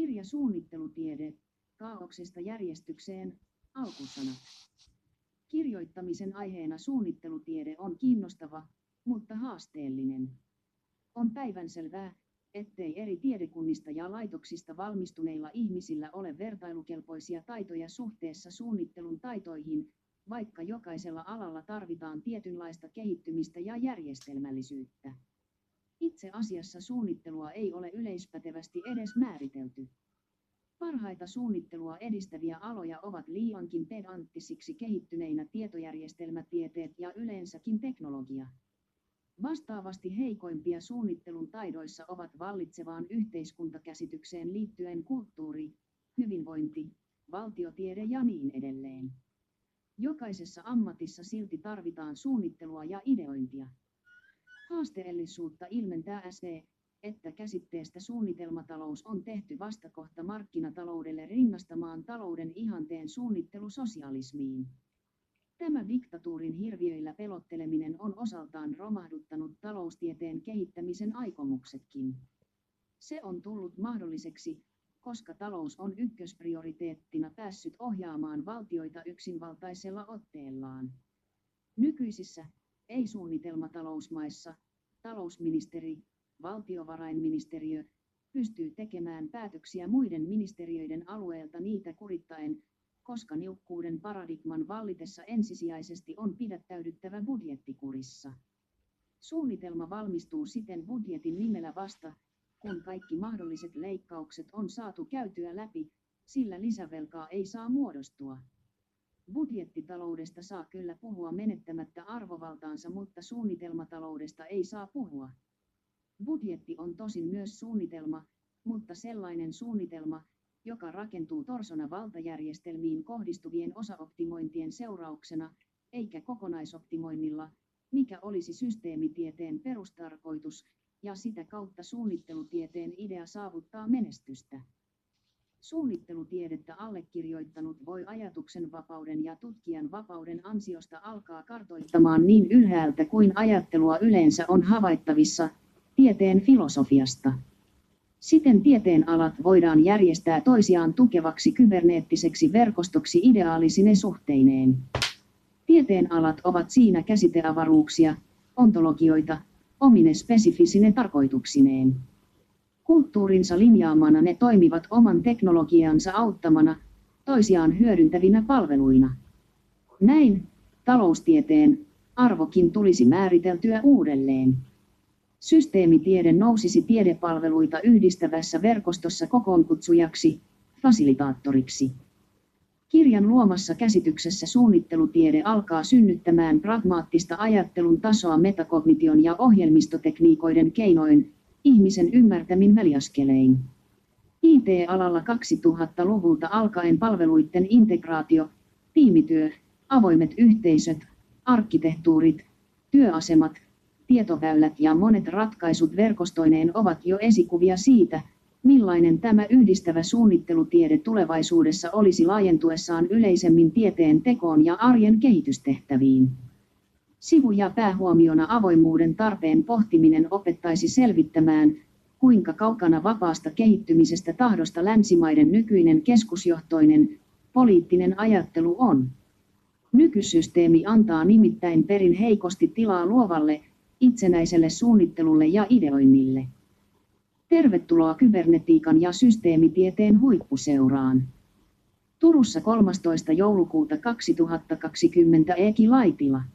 Kirja Suunnittelutiede, kaaoksesta järjestykseen, alkusanat. Kirjoittamisen aiheena suunnittelutiede on kiinnostava, mutta haasteellinen. On päivänselvää, ettei eri tiedekunnista ja laitoksista valmistuneilla ihmisillä ole vertailukelpoisia taitoja suhteessa suunnittelun taitoihin, vaikka jokaisella alalla tarvitaan tietynlaista kehittymistä ja järjestelmällisyyttä. Itse asiassa suunnittelua ei ole yleispätevästi edes määritelty. Parhaita suunnittelua edistäviä aloja ovat liiankin pedanttisiksi kehittyneinä tietojärjestelmätieteet ja yleensäkin teknologia. Vastaavasti heikoimpia suunnittelun taidoissa ovat vallitsevaan yhteiskuntakäsitykseen liittyen kulttuuri, hyvinvointi, valtiotiede ja niin edelleen. Jokaisessa ammatissa silti tarvitaan suunnittelua ja ideointia. Haasteellisuutta ilmentää se, että käsitteestä suunnitelmatalous on tehty vastakohta markkinataloudelle rinnastamaan talouden ihanteen suunnittelusosialismiin. Tämä diktatuurin hirviöillä pelotteleminen on osaltaan romahduttanut taloustieteen kehittämisen aikomuksetkin. Se on tullut mahdolliseksi, koska talous on ykkösprioriteettina päässyt ohjaamaan valtioita yksinvaltaisella otteellaan. Nykyisissä, ei-suunnitelmatalousmaissa, talousministeri, valtiovarainministeriö, pystyy tekemään päätöksiä muiden ministeriöiden alueelta niitä kurittaen, koska niukkuuden paradigman vallitessa ensisijaisesti on pidättäydyttävä budjettikurissa. Suunnitelma valmistuu siten budjetin nimellä vasta, kun kaikki mahdolliset leikkaukset on saatu käytyä läpi, sillä lisävelkaa ei saa muodostua. Budjettitaloudesta saa kyllä puhua menettämättä arvovaltaansa, mutta suunnitelmataloudesta ei saa puhua. Budjetti on tosin myös suunnitelma, mutta sellainen suunnitelma, joka rakentuu torsona valtajärjestelmiin kohdistuvien osaoptimointien seurauksena, eikä kokonaisoptimoinnilla, mikä olisi systeemitieteen perustarkoitus, ja sitä kautta suunnittelutieteen idea saavuttaa menestystä. Suunnittelutiedettä allekirjoittanut voi ajatuksen vapauden ja tutkijan vapauden ansiosta alkaa kartoittamaan niin ylhäältä kuin ajattelua yleensä on havaittavissa, tieteen filosofiasta. Siten tieteen alat voidaan järjestää toisiaan tukevaksi kyberneettiseksi verkostoksi ideaalisine suhteineen. Tieteen alat ovat siinä käsiteavaruuksia, ontologioita, omine spesifisine tarkoituksineen. Kulttuurinsa linjaamana ne toimivat oman teknologiansa auttamana, toisiaan hyödyntävinä palveluina. Näin, taloustieteen arvokin tulisi määriteltyä uudelleen. Systeemitiede nousisi tiedepalveluita yhdistävässä verkostossa kokoonkutsujaksi, fasilitaattoriksi. Kirjan luomassa käsityksessä suunnittelutiede alkaa synnyttämään pragmaattista ajattelun tasoa metakognition ja ohjelmistotekniikoiden keinoin, ihmisen ymmärtämin väliaskelein. IT-alalla 2000-luvulta alkaen palveluiden integraatio, tiimityö, avoimet yhteisöt, arkkitehtuurit, työasemat, tietoväylät ja monet ratkaisut verkostoineen ovat jo esikuvia siitä, millainen tämä yhdistävä suunnittelutiede tulevaisuudessa olisi laajentuessaan yleisemmin tieteen tekoon ja arjen kehitystehtäviin. Sivu- ja päähuomiona avoimuuden tarpeen pohtiminen opettaisi selvittämään, kuinka kaukana vapaasta kehittymisestä tahdosta länsimaiden nykyinen keskusjohtoinen, poliittinen ajattelu on. Nykysysteemi antaa nimittäin perin heikosti tilaa luovalle, itsenäiselle suunnittelulle ja ideoinnille. Tervetuloa kybernetiikan ja systeemitieteen huippuseuraan. Turussa 13. joulukuuta 2020 Eki Laitila.